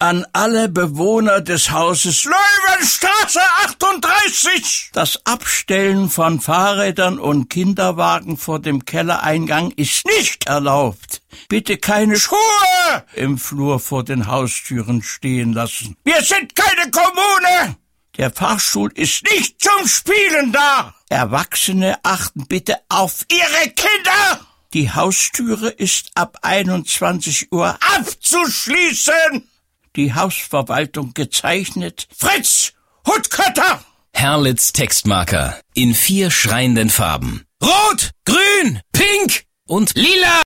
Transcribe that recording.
An alle Bewohner des Hauses Löwenstraße 38. Das Abstellen von Fahrrädern und Kinderwagen vor dem Kellereingang ist nicht erlaubt. Bitte keine Schuhe im Flur vor den Haustüren stehen lassen. Wir sind keine Kommune. Der Fahrstuhl ist nicht zum Spielen da. Erwachsene achten bitte auf ihre Kinder. Die Haustüre ist ab 21 Uhr abzuschließen. Die Hausverwaltung gezeichnet Fritz Huttkötter. Herlitz Textmarker in 4 schreienden Farben. Rot, Grün, Pink und Lila.